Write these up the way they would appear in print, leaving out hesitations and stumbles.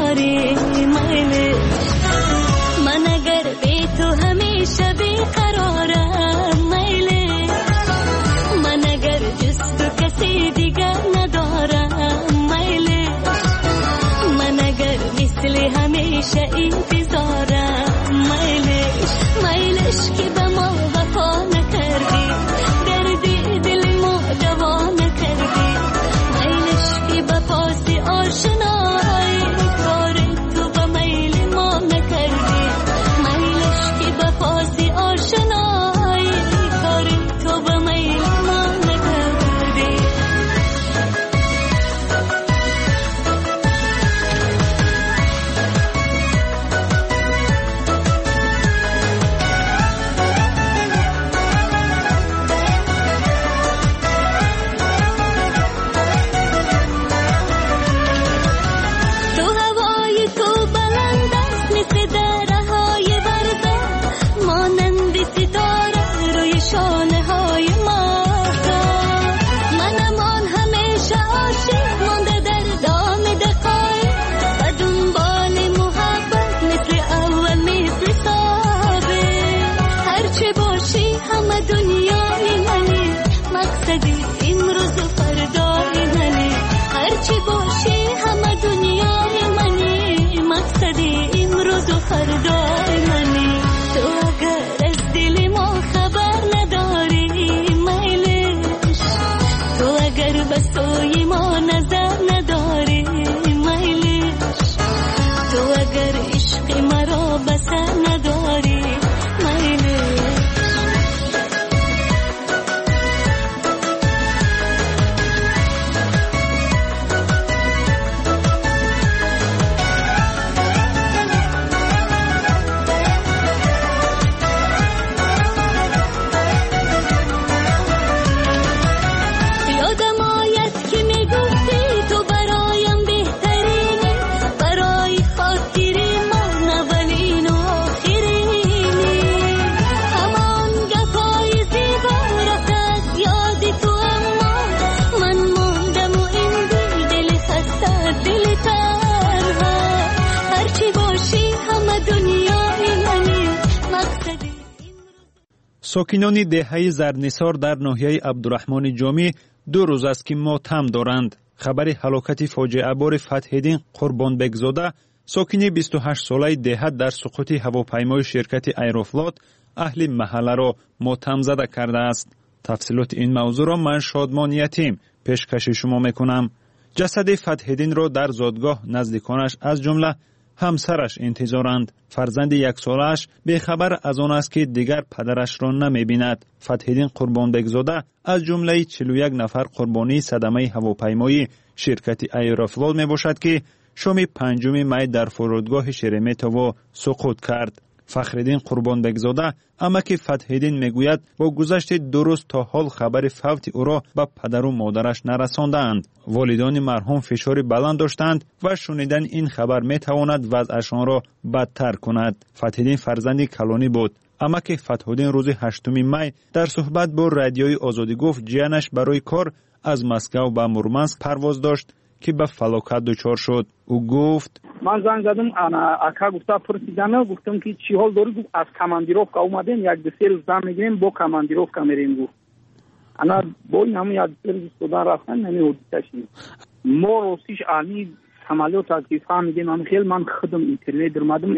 نداری میلی من اگر بی تو همیشه بیقرارم میلی من اگر جز تو کسی دیگر ندارم میلی من اگر مثل همیشه انتظارم میلش که به ما وفا نکردی دردی دل ما دوا نکردی میلش که به پاس آشنایی کار تو به میل ما نکردی میلش که به پاس آشنایی کار تو به میل ما نکردی ساکنان دهه زرنثار در ناحیه عبدالرحمن جامی 2 روز است که ماتم دارند. خبر هلاکت فاجعه بار فتح‌الدین قربانبگزاده ساکن 28 ساله دهه در سقوط هواپیمای شرکت ایروفلات اهل محله را ماتم زده کرده است. تفصیلات این موضوع را من شادمان یتیم پیشکش شما میکنم. جسد فتح‌الدین را در زادگاه نزدیکانش از جمله همسرش انتظارند. فرزند 1 سالش بیخبر از آن است که دیگر پدرش را نمی‌بیند. فتح‌الدین قربانبگزاده از جمله 41 نفر قربانی صدمه هواپیمایی شرکت ایروفلات میباشد که شام 5 می در فرودگاه شرمتو سقوط کرد. فخرالدین قربانبگزاده امک فتح‌الدین میگوید با گذشت 2 روز تا حال خبر فوت او را به پدر و مادرش نرساندند. والدان مرحوم فشار بلند داشتند و شنیدن این خبر میتواند وضعشان را بدتر کند. فتح‌الدین فرزند کلانی بود. امک فتح‌الدین روز 8 می در صحبت با رادیوی آزادی گفت جیانش برای کار از مسکو به مورمانسک پرواز داشت که به فلاکت دچار شد. او گفت من زنگ زدم اکا گفته پرسیدم گفتم که چی حال داری؟ گفت از کماندیروفکا اومدیم 1-2 روز زن میگیریم با کماندیروفکا میریم. گفت انا با این همه 1-2 روز سودان رفتن نمی‌هودیشیم ما روسیش آنی سمالیوت از که فهمیدیم هم خیلی من خودم اینترنت درمادم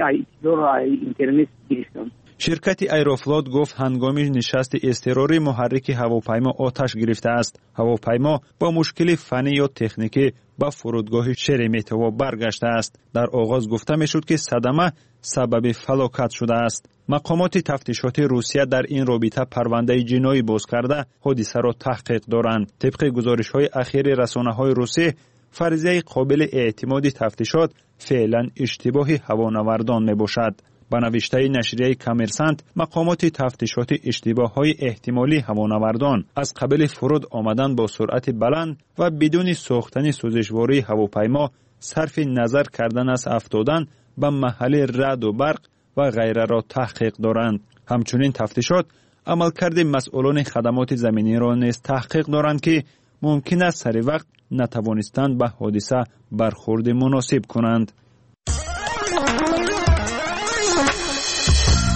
اینترنت گرفتم. شرکت ایروفلات گفت هنگام نشست اضطراری محرک هواپیما آتش گرفته است. هواپیما با مشکل فنی یا تکنیکی به فرودگاه شرمتو برگشته است. در آغاز گفته میشد که صدمه سبب فلاکت شده است. مقامات تفتیشاتی روسیه در این رابطه پرونده جنایی باز کرده حادثه را تحقیق دارند. طبق گزارش‌های اخیر رسانه‌های روسی فرضیه قابل اعتماد تفتیشات فعلا اشتباه هوانوردان میباشد. با نوشته نشریه کامرسانت مقامات تفتیشات اشتباه‌های احتمالی هوانوردان از قبل فرود آمدن با سرعت بلند و بدون ساختن سوزشواری هواپیما صرف نظر کردن از افتادن به محل رعد و برق و غیره را تحقیق دارند. همچنین تفتیشات عملکرد مسئولان خدمات زمینی را نیز تحقیق دارند که ممکن است سر وقت نتوانستند به حادثه برخورد مناسب کنند.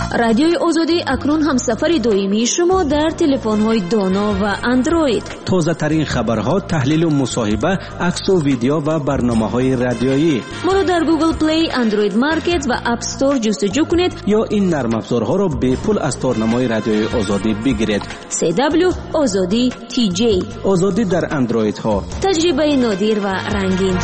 رادیوی آزادی اکنون همسفر دائمی شما در تلفن‌های دانا و اندروید. تازه ترین خبرها، تحلیل و مصاحبه، عکس و ویدیو و برنامه‌های رادیویی. ما را در گوگل پلی، اندروید مارکت و اپ استور جستجو کنید یا این نرم افزارها را به پول از تارنمای رادیوی آزادی بگیرید. CW آزادی TJ. آزادی در اندروید ها. تجربه نادر و رنگین.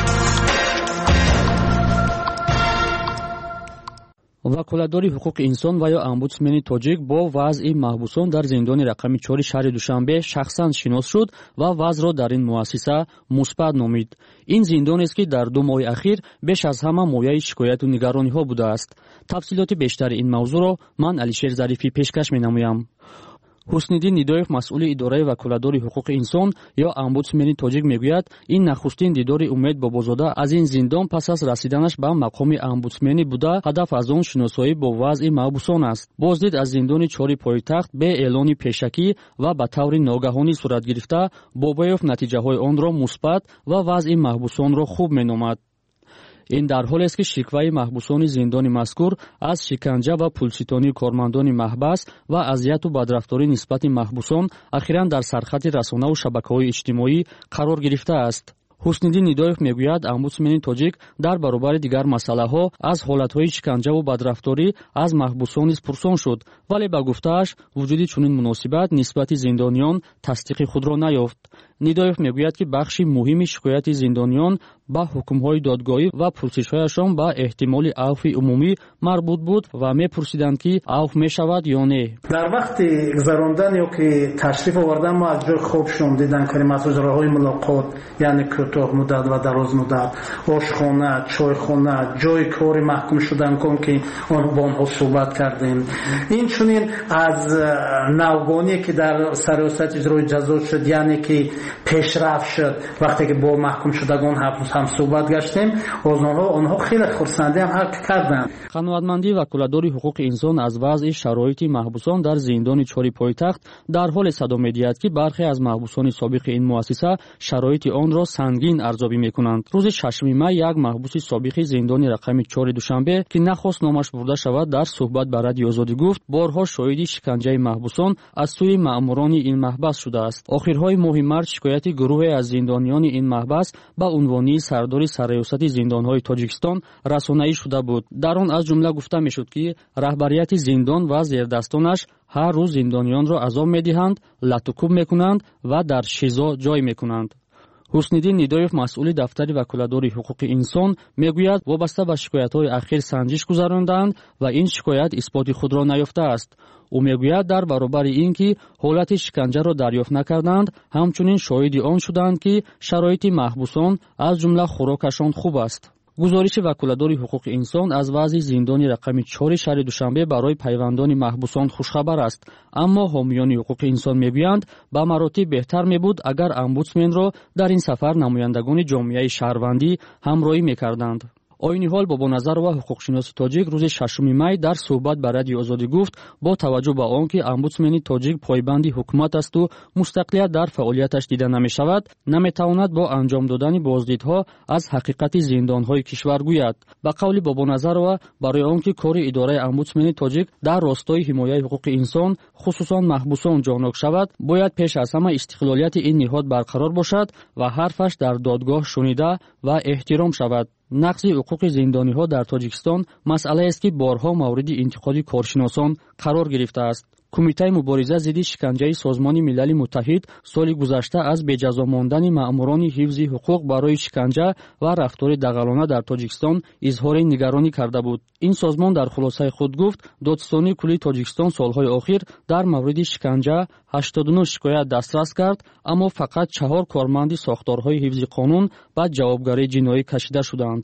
وکالتداری حقوق انسان و یا امبودسمن تاجیک با وضع محبوسان در زندان رقم 4 شهر دوشنبه شخصا شناس شد و وضع را در این مؤسسه مثبت نامید. این زندان است که در 2 ماه اخیر بیش از همه مایه شکایت و نگرانی ها بوده است. تفصیلات بیشتر این موضوع را من علیشیر ظریفی پیشکش می‌نمایم. حسنیدین ندایف مسئول اداره وکالتداری حقوق انسان یا امبودسمن تاجیک میگوید این نخستین دیدار امید بابازاده از این زندان پس از رسیدنش به مقام امبودسمنی بوده. هدف از آن شناسایی با وضع محبوسان است. بازدید از زندان 4 پایتخت به اعلان پیشکی و به طور ناگهانی صورت گرفته، بابایف نتیجه های آن را مثبت و وضع محبوسان را خوب مینامد. این در حالی است که شکوه محبوسان زندان مذکور از شکنجه و پولستانی کارمندان محبس و اذیت و بدرفتاری نسبت محبوسان اخیراً در سرخط رسانه و شبکه‌های اجتماعی قرار گرفته است. حسنیدین ندایف میگوید امبودسمن تاجیک در برابر دیگر مسئله‌ها از حالت‌های شکنجه و بدرفتاری از محبوسان پرسان شد، ولی با گفته‌اش وجود چنین مناسبت نسبت زندانیان تصدیق خود را نیافت. ندایف میگوید که بخشی مهمی شکایت زندانیان با حکم‌های دادگاهی و پرسش‌هایشان با احتمال عفو عمومی مربوط بود و می‌پرسیدند که عفو می‌شود یا نه. در وقت گذراندن یا که تشریف آوردن ما از جای خوابشون دیدن کردیم، از اجراهای ملاقات، یعنی کوتاه مدت و دراز مدت، آشخانه، چایخانه، جای کار محکوم شدن کن که آن با آنها صحبت کردیم. این چنین از نوگانی که در سریاست اجرای جزا شد، یعنی که پیشرفت شد وقتی که با محکوم شدگان هم صحبت گشتیم، آنها خیلی خرسندی هم کردند. قانونمندی وکالتداری حقوق انسان از وضع شرایط محبوسان در زندان 4 پایتخت در حال صدا می‌دهد که برخی از محبوسان سابق این مؤسسه شرایط آن را سنگین ارزیابی می‌کنند. روز 6 می یک محبوس سابق زندان رقم 4 دوشنبه که نخواست نامش برده شود در صحبت با رادیو آزادی گفت بارها شاهد شکنجه محبوسان از سوی مأموران این محبس شده است. آخرهای ماه مارس شکایت گروه از زندانیان این محبس با عنوان سردار سرایوسط زندان‌های تاجیکستان رسانه‌ای شده بود. در آن از جمله گفته می‌شد که رهبریت زندان و زیردستانش هر روز زندانیان را عذاب می‌دهند، لطوکوب می‌کنند و در شیزا جای می‌کنند. حسنیدین ندایف مسئول دفتر وکالتداری حقوق انسان میگوید وابسته به شکایت‌های اخیر سنجش گذراندند و این شکایت اثبات خود را نیافته است. او میگوید در برابر اینکه حالت شکنجه را دریافت نکردند، همچنین شاهد آن شدند که شرایط محبوسان از جمله خوراکشان خوب است. گزارش وکالتداری حقوق انسان از وضع زندان رقم 4 شهر دوشنبه برای پیوندان محبوسان خوشخبر است، اما حامیان حقوق انسان میگویند به مراتب بهتر میبود اگر امبودسمن را در این سفر نمایندگان جامعه شهروندی همراهی میکردند. آیین حال بابا نظر و حقوقشناس تاجیک روز 6 می در صحبت با رادیو آزادی گفت با توجه به آنکه امبودسمن تاجیک پایبند حکومت است و مستقلیت در فعالیتش دیده نمی شود، نمی تواند با انجام دادن بازدیدها از حقیقت زندان‌های کشور گوید. به قول بابا نظر و برای آنکه کار اداره امبودسمن تاجیک در راستای حمایت حقوق انسان خصوصا محبوسان جانک شود، باید پیش از همه استقلالیت این نهاد برقرار باشد و حرفش در دادگاه شنیده و احترام شود. نقض حقوق زندانی‌ها در تاجیکستان مسئله است که بارها مورد انتقاد کارشناسان قرار گرفته است. کمیته مبارزه ضد شکنجه سازمان ملل متحد سال گذشته از بجزا ماندن مأموران حفظ حقوق برای شکنجه و رفتار دغلانه در تاجیکستان اظهار نگرانی کرده بود. این سازمان در خلاصه خود گفت دادستانی کلی تاجیکستان سالهای اخیر در مورد شکنجه 89 شکایت دسترس کرد، اما فقط 4 کارمند ساختارهای حفظ قانون به جوابگری جنایی کشیده شدند.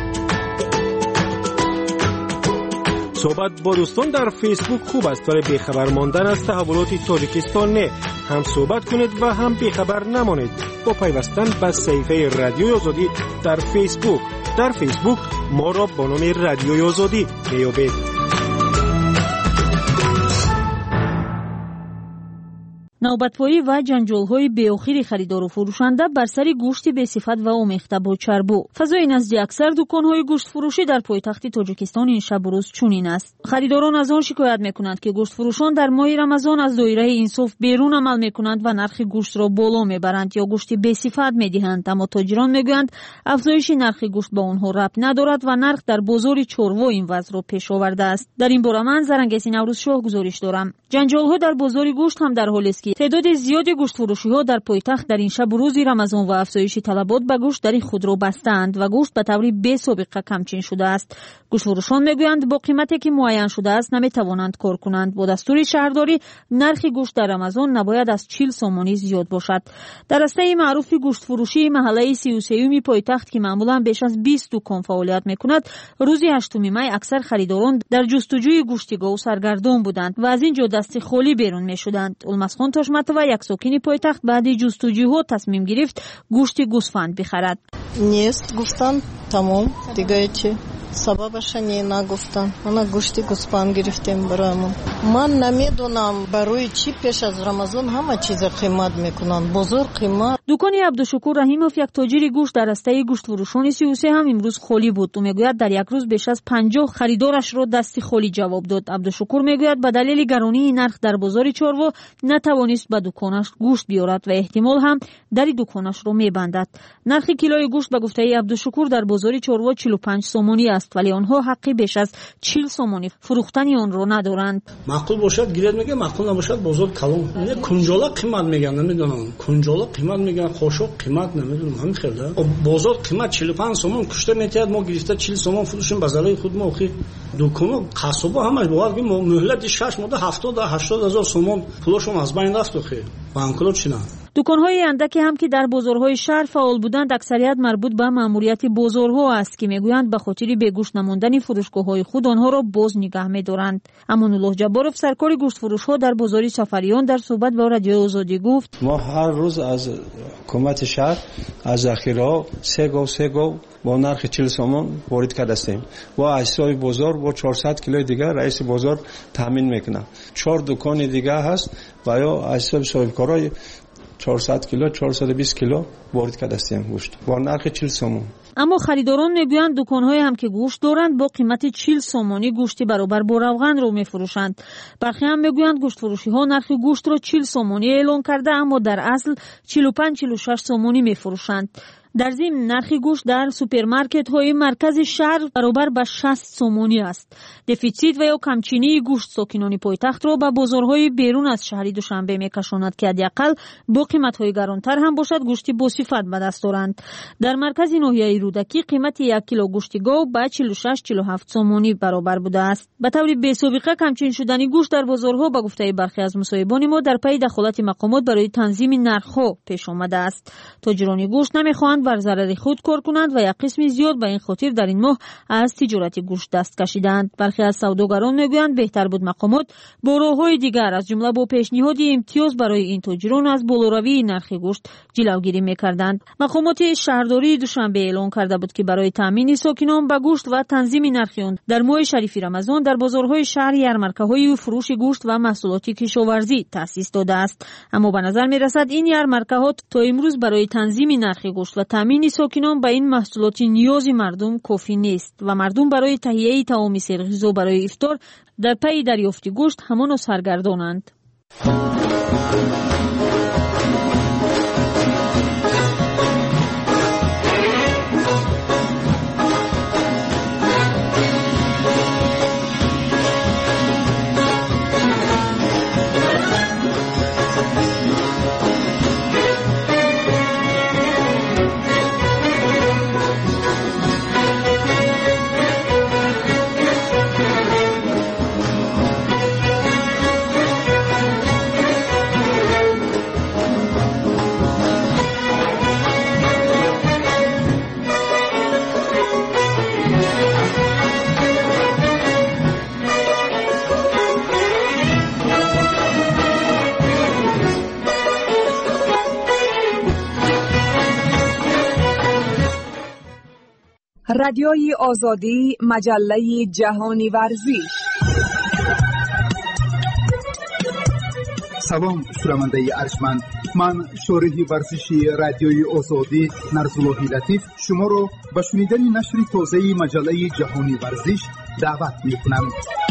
صحبت با دوستان در فیسبوک خوب است، برای بیخبر ماندن از تحولات تاجیکستان نه. هم صحبت کنید و هم بیخبر نمانید با پیوستن به صفحه رادیو آزادی در فیسبوک. در فیسبوک ما را با نام رادیو آزادی بیابید. نوبت‌پایی و جنجال‌های بی‌آخری خریدار و فروشنده بر سر گوشت بی‌صفت و آمیخته با چربو. فضای نزد اکثر دکان‌های گوشت فروشی در پایتخت تاجیکستان این شب و روز چنین است. خریداران از آن شکایت می‌کنند که گوشت فروشان در ماه رمضان از دایره انصاف بیرون عمل می‌کنند و نرخ گوشت را بالا می‌برند یا گوشت بی‌صفت می‌دهند، اما تاجران می‌گویند افزایش نرخ گوشت با آنها ربط ندارد و نرخ در بازار چوروا این وضع را پیش آورده است. در این باره من زرنگسی نوروزشاه گزارش دارم. جنجال‌ها در بازار گوشت هم در حالی است که تعداد زیادی گوشت فروشی‌ها در پایتخت در این شب و روز رمضان و افزایش طلبات به گوشت در خود را بستند و گوشت به طور بی‌سابقه کمچین شده است. گوشت فروشان می‌گویند با قیمتی که معین شده است نمی‌توانند کار کنند. با دستور شهرداری نرخ گوشت در رمضان نباید از 40 سومانی زیاد باشد. در راسته معروف گوشت فروشی محله 33 پایتخت که معمولاً بیش از 20 دکان فعالیت می‌کند، روز 8 می اکثر خریداران در جستجوی گوشت گاو سرگردان بودند و از اینجا دست خالی بیرون می‌شدند. المسخان تاشمتова یک ساکن پایتخت بعد جستجوها تصمیم گرفت گوشت گوسفند بخرد. نیست گفتن تمام دیگه چی سببش نگفتن. ما گوشت گوسفند گرفتیم برامون. من نمیدونم برای چی پیش از رمضان همه چیز قیمت میکنن. بزرگ قیمت. دکان عبدالشکور رحیموف یک تاجر گوشت در راسته گوشت فروشان 33 هم امروز خالی بود. او میگوید در یک روز بیش از 50 خریدارش را دستی خالی جواب داد. عبدالشکور میگوید به دلیل گرانی نرخ در بازار چوروا نتوانست به دکانش گوشت بیارد و احتمال هم در دکانش را میبندد. نرخ کیلوی گوشت به گفته عبدالشکور در بازار چوروا 45 سومانی است، ولی آنها حقی بیش از 40 سومانی فروختن آن را ندارند. معقول باشد گیرد میگه، معقول نباشد بازار کلان. نه کنجالا قیمت میگن، نمیدونم کنجالا قیمت میگن، خوشو قیمت نمیدونم. همین خیلی بازار قیمت 45 سومون کشته میتید، ما گرفته 40 سومون فروشیم بازار خود ما. اخی دکان قصبا همش باید که مهلت 6 ماه 70 تا 80 هزار سومون پولشون از بین رفت. اخی بانکلوت شدن. دکان‌های اندکی هم که در بازارهای شهر فعال بودند اکثریت مربوط به ماموریت بازارها است که میگویند به خاطر بگوش نموندن فروشگاه‌های خود آنها را باز نگه می‌دارند. امان‌الله جبارов سرکار گوشت فروش‌ها در بازار سفریان در صحبت با رادیو آزادی گفت: ما هر روز از حکومت شهر از ذخیره‌ها 3 گاو با نرخ 40 سومون وارد کرده استیم. با اجزای بازار با 400 کیلو دیگه رئیس بازار تامین میکنه. 4 دکان دیگه هست و یا اجزای صاحبکارای 400 کیلو 420 کیلو وارد کرده استیم گوشت با نرخ 40 سومون. اما خریداران میگویند دکان‌های هم که گوشت دارند با قیمت 40 سومانی گوشت برابر با روغن رو میفروشند. برخی هم میگویند گوشت فروشی‌ها نرخ گوشت را 40 سومانی اعلان کرده اما در اصل 45 46 سومانی میفروشند. در ضمن نرخ گوشت در سوپرمارکت‌های مرکز شهر برابر با 60 سومانی است. دفیسیت و یا کمچینی گوشت ساکنان پایتخت را به بازارهای بیرون از شهر دوشنبه میکشاند که حداقل با قیمت‌های گرانتر هم باشد گوشت باصفت به دست دارند. در مرکز ناحیه رودکی قیمت 1 کیلو گوشت گاو به 46 47 سومانی برابر بوده است. به طور بی‌سابقه کمچین شدن گوشت در بازارها به گفته برخی از مصاحبان ما در پی دخالت مقامات برای تنظیم نرخ‌ها پیش آمده است. تاجران گوشت نمی‌خواهند بر ضرر خود کار کنند و یک قسم زیاد به این خاطر در این ماه از تجارت گوشت دست کشیدند. برخی از سوداگران میگویند بهتر بود مقامات با راه‌های دیگر از جمله با پیشنهاد امتیاز برای این تاجران از بالاروی نرخ گوشت جلوگیری میکردند. مقامات شهرداری دوشنبه اعلام کرده بود که برای تامین ساکنان به گوشت و تنظیم نرخ آن در ماه شریف رمضان در بازارهای شهر یارمرکه‌های فروش گوشت و محصولات کشاورزی تأسیس داده است. اما به نظر میرسد این یارمرکه‌ها تا امروز برای تنظیم نرخ گوشت و تامین ساکنان به این محصولات نیاز مردم کافی نیست و مردم برای تهیه طعام سرغذا برای افطار در پی دریافت گوشت همان سرگردانند. رادیوی آزادی، مجله جهانی ورزی. салом шунавандаи арҷманд, ман шориҳи варзиши радиои озодӣ Нарзуллоҳи Латиф шуморо ба шунидани нашри тозаи маҷаллаи ҷаҳонӣ варзиш даъват мекунам.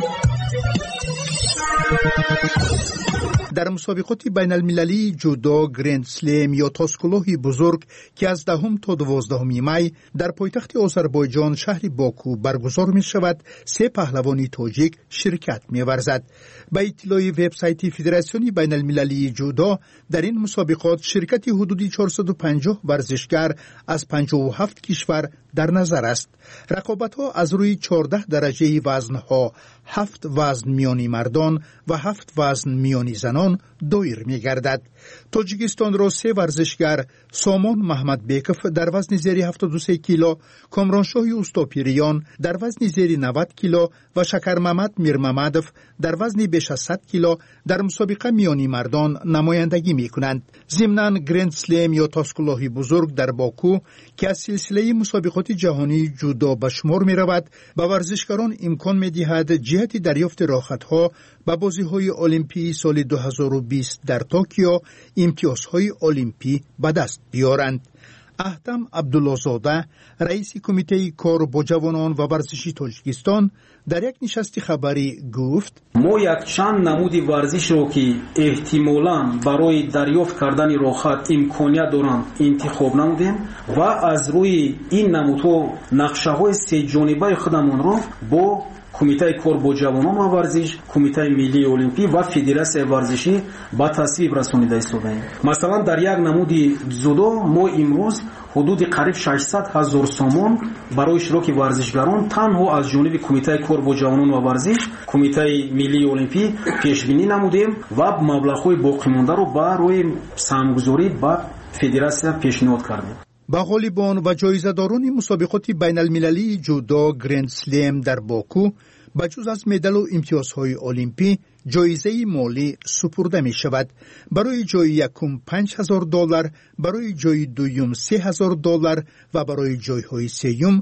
дар мусобиқоти байналмилалии ҷудо Гранд Слем ё тоскулоҳи бузург ки аз 10 то 12 май дар пойтахти Озарбойҷон шаҳри Боку баргузор мешавад, се паҳлавони тоҷик ширкат меварзад. ба иттилои вебсайти Федератсиони байналмилалии ҷудо, дар ин мусобиқот ширкати ҳудуди 450 варзишгар аз 57 кишвар дар назар аст. рақобатҳо аз рӯи 14 дараҷаи вазнҳо, 7 вазн миёни мардон ва 7 вазн миёни занон доир мегардад. тоҷикистонро се варзишгар Сомон Маҳмадбеков дар вазни зери 73 кило, Комроншоҳи Устопириён дар вазни зери 90 кило ва Шакармамад Мирмамадов дар вазни беш аз 100 кило дар мусобиқа миёни мардон намояндагӣ мекунанд. зимнан Гранд Слем ё тоскулоҳи бузург дар Боку ки аз силсилаи мусобиқоти ҷаҳонии ҷудо ба шумор меравад, ба варзишгарон имкон медиҳад ҷиҳати дарёфти роҳатҳо ба бозиҳои олимпии соли 2020 дар Токио имтиёзҳои олимпӣ ба даст биёранд. Аҳтам Абдуллозода, раиси кумитаи кор бо ҷавонон ва варзиши Тоҷикистон, дар як нишасти хабарӣ гуфт: мо якчанд намуди варзишро ки эҳтимолан барои дарёфт кардани роҳат имконият доранд интихоб намудем ва аз рӯи ин намудҳо нақшаҳои сеҷонибаи худамонро бо кумитаи кор бо ҷавонон ва варзиш, кумитаи миллии олимпӣ ва федератсияи варзишӣ ба тасвиб расонида истодаем. масалан дар як намуди дзюдо мо имрӯз ҳудуди қариб 600 000 сомон барои иштироки варзишгарон танҳо аз ҷониби кумитаи кор бо ҷавонон ва варзиш, кумитаи миллии олимпӣ пешбинӣ намудем ва маблағҳои боқимондаро барои саҳмгузорӣ ба федератсия пешниҳод кардем. ба ғолибон ва ҷоизадорони мусобиқоти байналмилалии ҷудо Гранд Слем дар Боку ба ҷуз аз медалу имтиёзҳои олимпӣ ҷоизаи молӣ супурда мешавад. барои ҷои якум $5000, барои ҷои дуюм $3000 ва барои ҷойҳои сеюм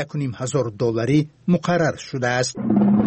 $1500 муқаррар шудааст.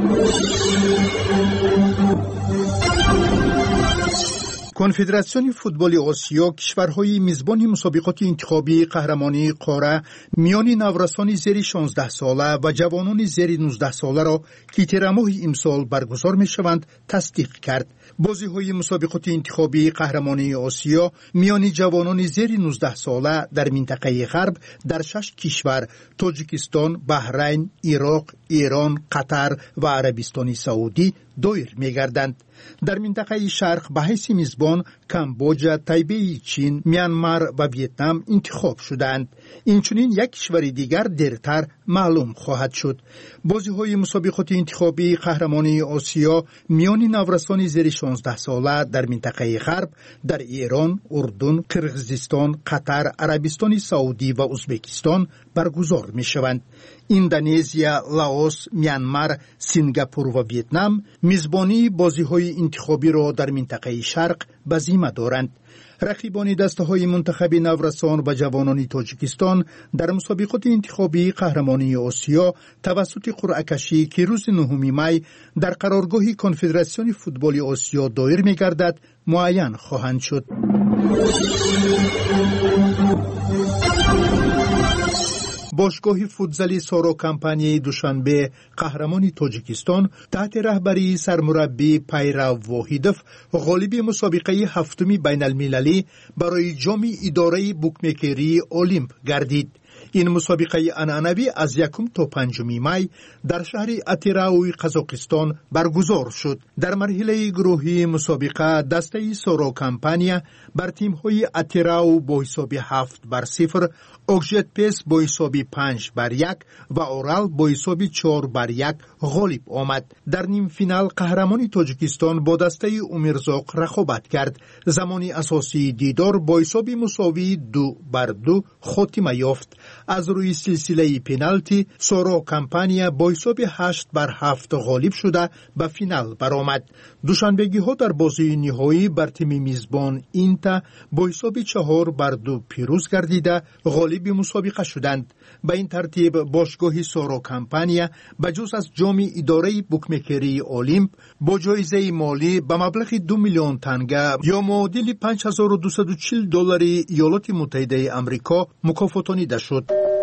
конфедератсиони футболи осиё кишварҳои мизбони мусобиқоти интихобии қаҳрамонии қора миёни наврасони зери 16 сола ва ҷавонони зери 19 соларо ки терамоҳи имсол баргузор мешаванд тасдиқ кард. бозиҳои мусобиқоти интихобии қаҳрамонии осиё миёни ҷавонони зери 19 сола дар минтақаи ғарб дар 6 кишвар Тоҷикистон, Баҳрайн, Ироқ, Эрон, Қатар ва Арабистони Саудӣ доир мегарданд. дар минтақаи шарқ ба ҳайси мизбон Камбоҷа, Тайбеи Чин, Мянмар ва Вьетнам интихоб шуданд. инчунин як кишвари дигар дертар маълум хоҳад шуд. бозиҳои мусобиқоти интихобии қаҳрамонии осиё миёни наврасони зери 16 сола дар минтақаи ғарб дар Эрон, Урдун, Қирғизистон, Қатар, Арабистони Саудӣ ва Узбекистон баргузор мешаванд. индонезия, Лаос, Мянмар, Сингапур ва Вьетнам мизбонии бозиҳои интихобиро дар минтақаи шарқ ба зимма доранд. рақибони дастаҳои мунтахаби наврасон ва ҷавонони Тоҷикистон дар мусобиқоти интихобии қаҳрамонии осиё тавассути қуръакашӣ ки рӯзи 9 май дар қароргоҳи конфедератсиони футболи осиё доир мегардад муайян хоҳанд шуд. бошгоҳи футзали Соро компанияи Душанбе қаҳрамони Тоҷикистон таҳти раҳбарии сармураббӣ Пайрав Воҳидов ғолиби мусобиқаи ҳафтуми байналмилалӣ барои ҷоми идораи букмекерии Олимп гардид. ин мусобиқаи анъанавӣ аз 1 то 5 май дар шаҳри Атирауи Қазоқистон баргузор шуд. дар марҳилаи гурӯҳии мусобиқа дастаи Соро компания бар тимҳои Атирау бо ҳисоби 7-0, Окжетпес бо ҳисоби 5-1 ва Орал бо ҳисоби 4-1 ғолиб омад. дар нимфинал қаҳрамони Тоҷикистон бо дастаи Умирзоқ рақобат кард. замони асосии дидор бо ҳисоби мусовии 2-2 хотима ёфт. از روی سلسله پنالتی سورو کمپانیا با حساب 8-7 غالب شده به فینال برآمد. دوشنبگی‌ها در بازی نهایی بر تیم میزبان اینتا با حساب 4-2 پیروز گردیده غالب مسابقه شدند. به این ترتیب باشگاه سورو کمپانیا بجز از جام اداره بوکمکری اولیمپ با جایزه مالی به مبلغ 2 میلیون تنگه یا معادل $5240 ایالات متحده آمریکا مکافاتانیده شد.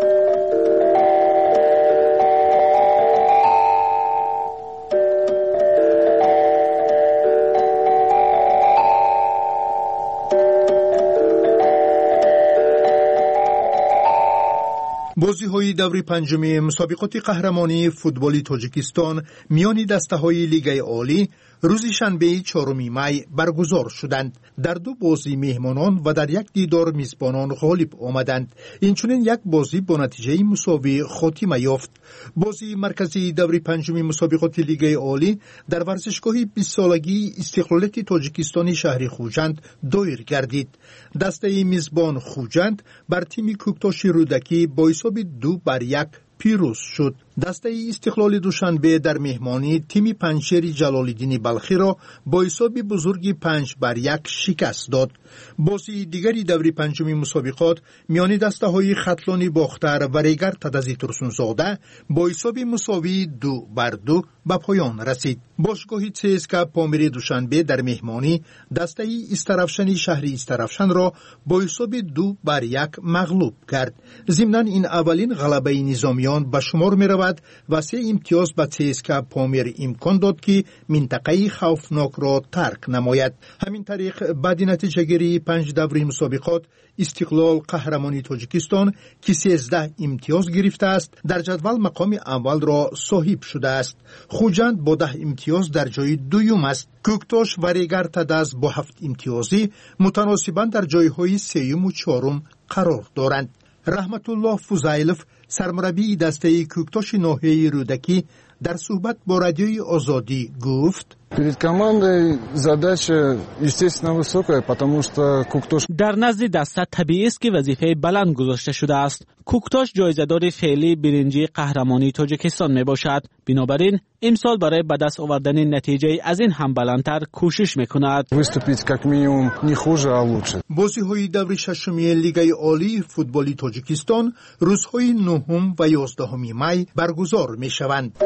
بازی‌های دور پنجم مسابقات قهرمانی فوتبال تاجیکستان میان دسته‌های لیگ عالی روز شنبه 4 می برگزار شدند. در دو بازی مهمانان و در یک دیدار میزبانان غالب آمدند. اینچنین یک بازی با نتیجه مساوی خاتمه یافت. بازی مرکزی دور پنجم مسابقات لیگ عالی در ورزشگاه 20 سالگی استقلالیت تاجیکستان شهر خوجند دایر گردید. دسته میزبان خوجند بر تیم کوکتاش رودکی با حساب 2-1 پیروز شد. دسته استقلال دوشنبه در مهمانی تیم پنجشیر جلال‌الدین بلخی را با حساب بزرگی 5-1 شکست داد. بازی دیگری دور پنجم مسابقات میان دسته‌های ختلانی باختر و ریگر تدزی ترسونزاده با حساب مساوی 2-2 به پایان رسید. باشگاه CSKA پامیر دوشنبه در مهمانی دسته استرافشن شهر استرافشن را با حساب 2-1 مغلوب کرد. ضمناً این اولین غلبه نظامیان به شمار می‌رود و 3 امتیاز به CSKA پامیر امکان داد که منطقه خوفناک را ترک نماید. همین طریق بعد نتیجه گیری 5 دوره مسابقات استقلال قهرمانی تاجیکستان که 13 امتیاز گرفته است در جدول مقام اول را صاحب شده است. خوجند با 10 امتیاز در جای دوم است. کوکتاش و ریگر تدز با 7 امتیازی متناسباً در جایهای سوم و چهارم قرار دارند. رحمت الله فوزایلوف سرمربی دسته کوکتاش ناحیه رودکی در صحبت با رادیوی آزادی گفت: Перед командой задача, естественно, высокая, потому что Куктош... در نزد دسته طبیعی است که وظیفه بلند گذاشته شده است. کوکتاش جایزه‌دار فعلی برنجی قهرمانی تاجیکستان می باشد. بنابراین امسال برای به دست آوردن نتیجه از این هم بلندتر کوشش می‌کند. Выступить как минимум не хуже, а лучше. بازی‌های دور ششم لیگ عالی فوتبال تاجیکستان روزهای 9 و 11 می برگزار می‌شوند.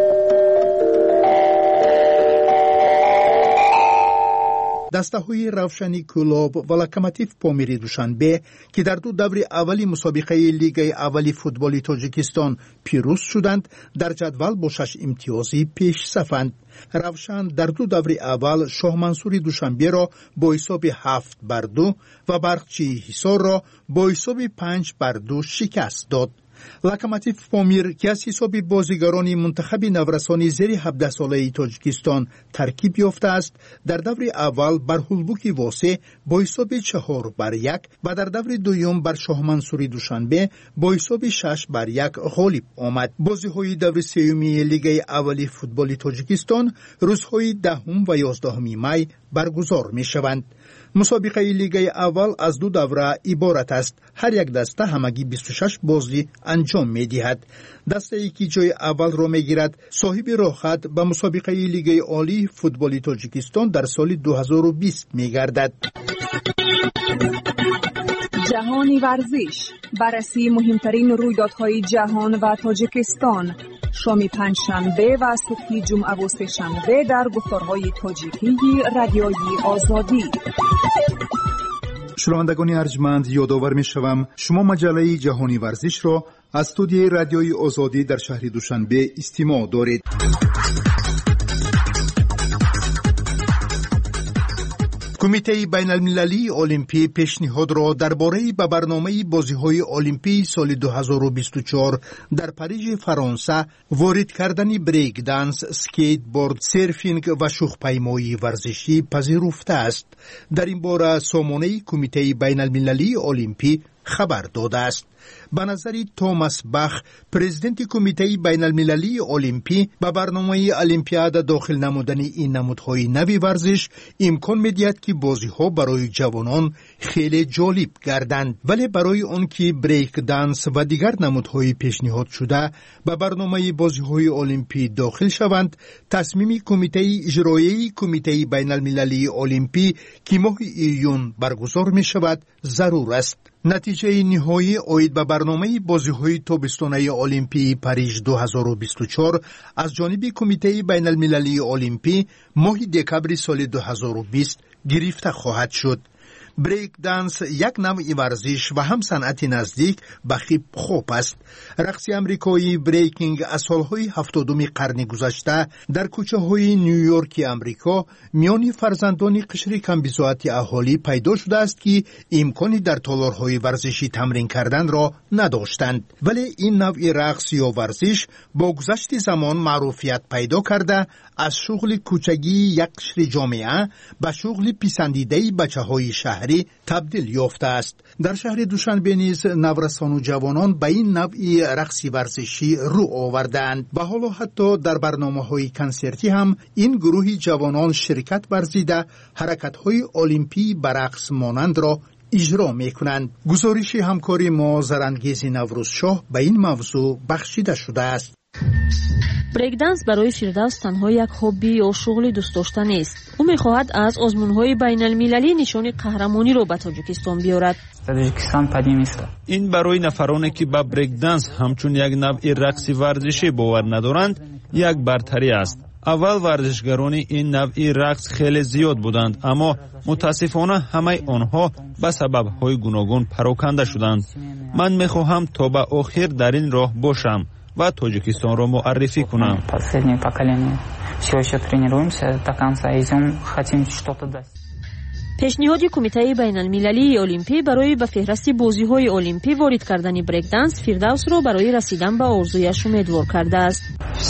دسته‌های روشنی کلاب و لوکوموتیو پامیری دوشنبه که در دو دوره اولی مسابقه لیگ اولی فوتبال تاجیکستان پیروز شدند در جدول با 6 امتیازی پیش صفند. روشن در دو دوره اول شاه منصوری دوشنبه را با حساب 7-2 و برقچی حصار را با حساب 5-2 شکست داد. لوکوموتیو پامیر که از حساب بازیگران منتخب نورسان زیر 17 ساله تاجیکستان ترکیب یافته است در دور اول بر هولبوک واسه با حساب 4-1 و در دور دوم بر شاه منصوری دوشنبه با حساب 6-1 غالب آمد. بازی‌های دور سومی لیگ اولی فوتبال تاجیکستان روزهای 10 و 11 می برگزار می‌شوند. مسابقه لیگ اول از دو دوره عبارت است. هر یک دسته همگی 26 بازی انجام می‌دهد. دسته‌ای که جای اول را می‌گیرد صاحب راه‌خط به مسابقه لیگ عالی فوتبال تاجیکستان در سال 2020 می‌گردد. جهانی ورزش، بررسی مهمترین رویدادهای جهان و تاجیکستان، شام پنجشنبه و صبح جمعه و سه‌شنبه در گفتارهای تاجیکی رادیوی آزادی. شنوندگان ارجمند، یادآور می‌شوم شما مجله جهانی ورزش را از استودیوی رادیوی آزادی در شهر دوشنبه استماع دارید. کمیته بین المللی المپی پیشنهاد را درباره به برنامه بازی‌های المپی سال 2024 در پاریژ فرانسه وارد کردن بریک دنس، اسکیت بورد، سرفینگ و شوخ‌پیمایی ورزشی پذیرفته است. در این باره سامانه کمیته بین المللی المپی خبر داده است. به نظر توماس بخ پرزیدنت کمیته بین المللی المپی به برنامه المپیاد داخل نمودن این نمودهای نوی ورزش امکان میدهد که بازی ها برای جوانان خیلی جالب گردند، ولی برای آن که بریک دنس و دیگر نمودهای پیشنهاد شده به برنامه بازی های المپی داخل شوند، تصمیم کمیته اجرایی کمیته بین المللی المپی که ماه ایون برگزار می شود ضرور است. نتیجه نهایی آید به برنامه بازی‌های تابستانه المپی پاریژ 2024 از جانب کمیته بین المللی المپی ماه دکبر سال 2020 گرفته خواهد شد. بریک دنس یک نوع ورزش و هم صنعت نزدیک به خیب خوب است. رقص امریکایی بریکینگ از سالهای 70 قرن گذشته در کوچه های نیویورک امریکا میان فرزندان قشر کمبزاعت اهالی پیدا شده است که امکانی در تالارهای ورزشی تمرین کردن را نداشتند، ولی این نوع رقص یا ورزش با گذشت زمان معروفیت پیدا کرده از شغل کوچگی یک قشر جامعه به شغل پسندیده بچه‌های شهری تبدیل یافته است. در شهر دوشنبه نیز نورسان و جوانان به این نوع رقص ورزشی رو آوردند و حالا حتی در برنامه‌های کنسرتی هم این گروه جوانان شرکت ورزیده حرکت‌های المپی به رقص مانند را اجرا می‌کنند. گزارش همکاری ما زرانگیز نوروزشاه به این موضوع بخشیده شده است. بریک دنس برای فردوس تنها یک هابی یا شغل دوست داشته نیست. او می‌خواهد از آزمون‌های بین المللی نشان قهرمانی را به تاجیکستان بیارد. این برای نفرانی که به بریک دنس همچون یک نوع رقص ورزشی باور ندارند یک برتری است. اول ورزشگران این نوع رقص خیلی زیاد بودند، اما متاسفانه همه آنها به سبب‌های گوناگون پراکنده شدند. من می‌خواهم تا به آخر در این راه باشم و تاجیکستان را معرفی کنم. پیشنهاد کمیته بین المللی المپی برای به فهرست بازی‌های المپی وارد کردن بریک دنس فردوس را برای رسیدن به آرزویش امیدوار کرده است.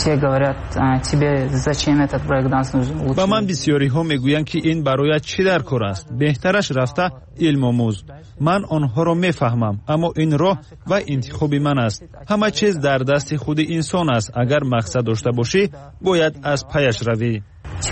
با من بسیاری ها میگویند که این برای چی در کار است؟ بهترش رفته علم آموز. من آنها را میفهمم، اما این راه و انتخاب من است. همه چیز در دست خود انسان است. اگر مقصد داشته باشی باید از پیش روی.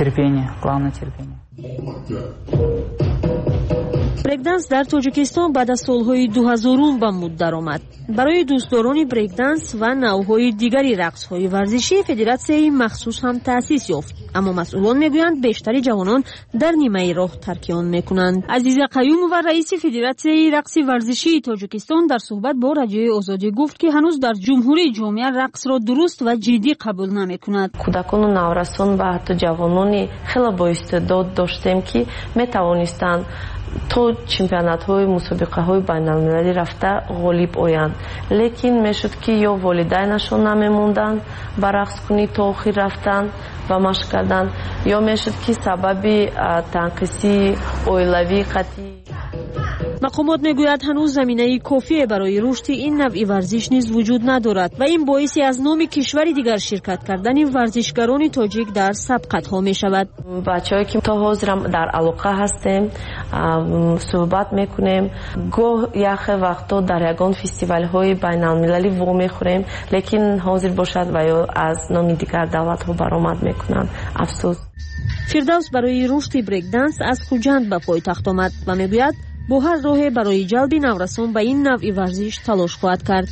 بریک دنس در تاجیکستان بعد از سالهای 2000 به مد درآمد. برای دوستداران بریک دنس و نوع‌های دیگری رقص‌های ورزشی فدراسیون مخصوص هم تأسیس یافت، اما مسئولان میگویند بیشتر جوانان در نیمه راه ترک آن میکنند. عزیز قیوم و رئیس فدراسیون رقص ورزشی تاجیکستان در صحبت با رادیوی آزادی گفت که هنوز در جمهوری جامعه رقص را درست و جدی قبول نمیکند. کودکان و نورسان و حتی جوانانی خیلی با استعداد داشتیم که میتوانستند تو چمپیونات های مسابقه های بین المللی رفته غالب آیند، لیکن میشد که یا والدینشون نمیموندن با رقص کنی تا آخر رفتن و مشق کردن، یا میشد که سبب تنقیصی اویلوی قطعی. مقامات میگوید هنوز زمینه کافی برای رشد این نوع ورزش نیز وجود ندارد و این باعث از نام کشوری دیگر شرکت کردن ورزشکاران تاجیک در سبقت ها می شود. بچه‌ای که تا حاضر در علاقه هستیم صحبت میکنیم، گاه یک وقتا در یگان فستیوال های بین المللی وام میخوریم، لیکن حاضر باشد و یا از نام دیگر دولت ها برآمد میکنند. افسوس. فردوس برای رشد بریک دنس از خوجند به پایتخت آمد و میگوید با هر راه برای جلب نورسان به این نوع ورزش تلاش خواهد کرد.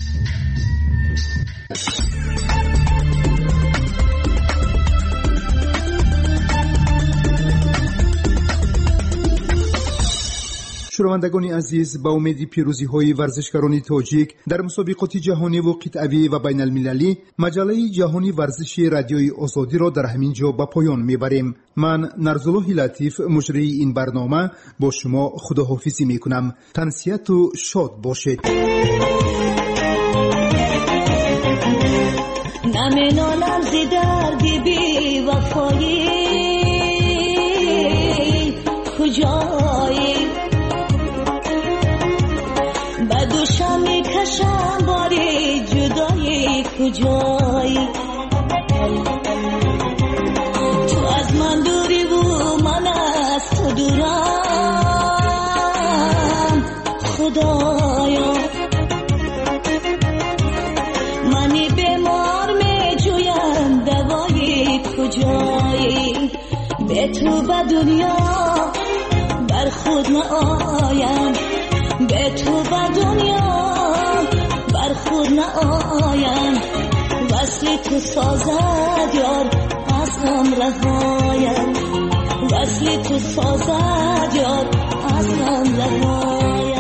شنوندگان عزیز، با امید پیروزی های ورزشکاران تاجیک در مسابقات جهانی و قطعی و بین المللی، مجله جهانی ورزشی رادیوی آزادی را در همین جا به پایان میبریم. من نرزالله لطیف مجری این برنامه با شما خداحافظی میکنم. تنسیت و شاد باشید. نمینالم زی دردی بی وفایی کجایی بدوشم میکشم باری جدایی کجایی تو از من دوری و من از تو دورم خدایا به تو به دنیا بر خود نآیم، به تو به دنیا بر خود نآیم. وصل تو سازد یار از غم رهایم، وصل تو سازد یار از غم رهایم.